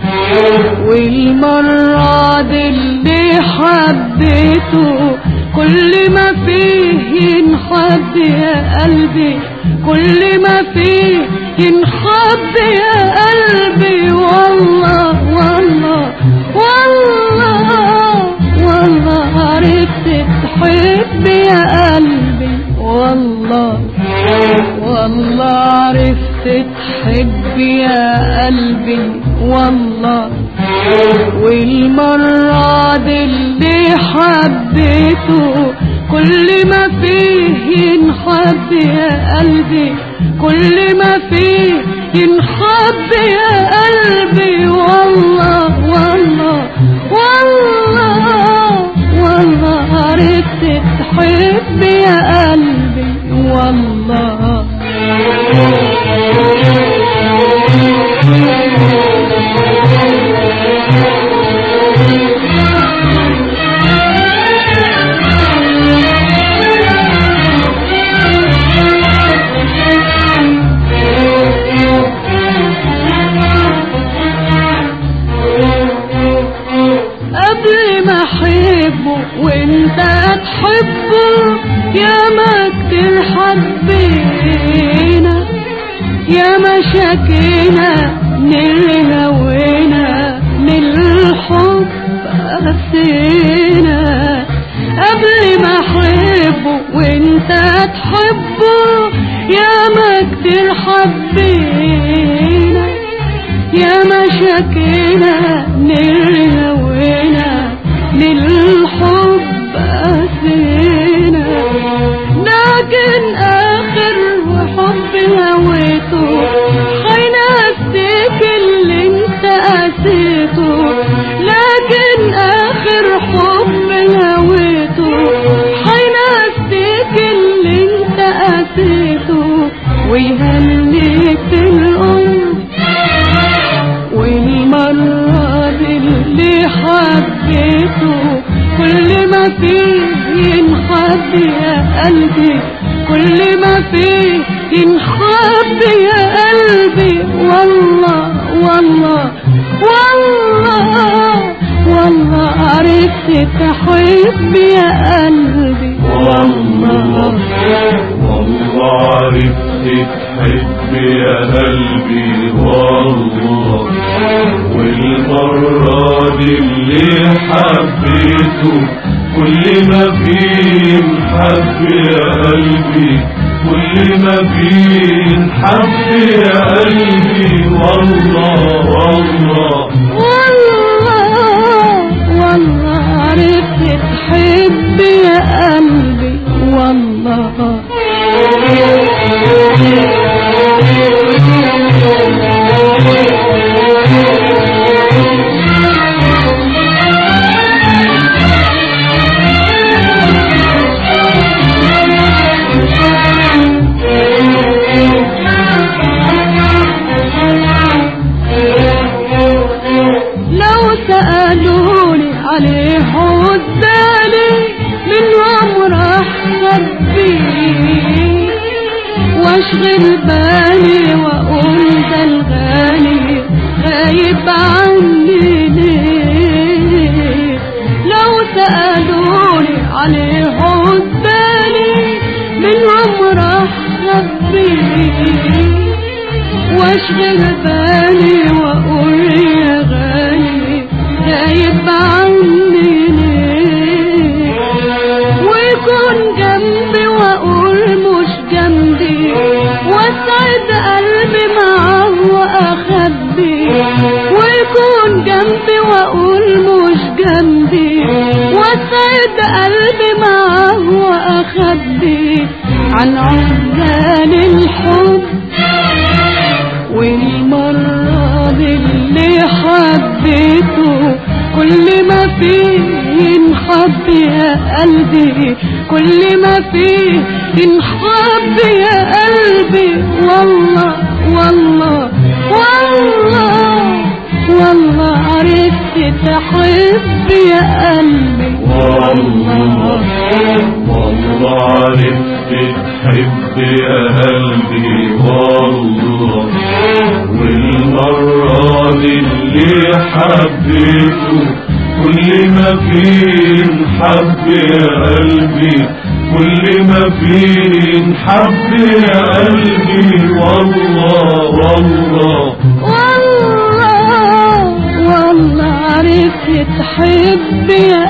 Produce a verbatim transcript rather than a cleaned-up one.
والمرة دي اللي حبيته كل ما فيه ينحب يا قلبي، كل ما فيه ينحب يا قلبي. والله والله والله والله عرفت تحب يا قلبي. والله والله عرفت تحب يا قلبي. والله والمرة دي اللي حبيته كل ما فيه ينحب يا قلبي، كل ما فيه ينحب يا قلبي. والله والله والله والله عرفت تحب يا قلبي. والله وانت تحبه يا ما كتير حبينا، يا ما شكينا من هوينا من الحب قسينا. قبل ما احبه وانت تحبه يا ما كتير حبينا، يا ما شكينا من هوينا من الحب قسينا. لكن اخر حب هويته حينسيك اللي انت قسيته. لكن اخر حب هويته حينسيك اللي انت قسيته ويهنيك في القرب. والمرة دي اللي حبيته كل ما فيه ينحب يا قلبي، كل ما فيه ينحب يا قلبي. والله والله والله والله عرفت تحب يا قلبي. والله والله عرفت تحب يا قلبي. والله والمرة دي اللي حبيته كل ما فيه نحب يا قلبي، كل ما فيه نحب يا قلبي. والله والله والله والله عرفت تحب يا قلبي. والله سألوني عليه عزالي منهم راح خبيه واشغل بالي واقول ده الغالي غايب عني ليه. لو سألوني عليه عزالي منهم راح خبيه واشغل بالي واقول يا غالي غايب عني ليه. ويكون جنبي واقول مش جنبي واسعد قلبي معاه واخبي. ويكون جنبي واقول مش جنبي واسعد قلبي معاه واخبي عن عزال الحب. والمرة دي اللي حبيته كل ما فيه ينحب يا قلبي، كل ما فيه ينحب يا قلبي. والله والله والله والله عرفت تحب يا قلبي. والله والله عرفت تحب يا قلبي والله، والمرة دي اللي حبيته كل ما فيه حب يا قلبي، كل ما فيه حب يا قلبي والله والله والله والله عرفت تحب يا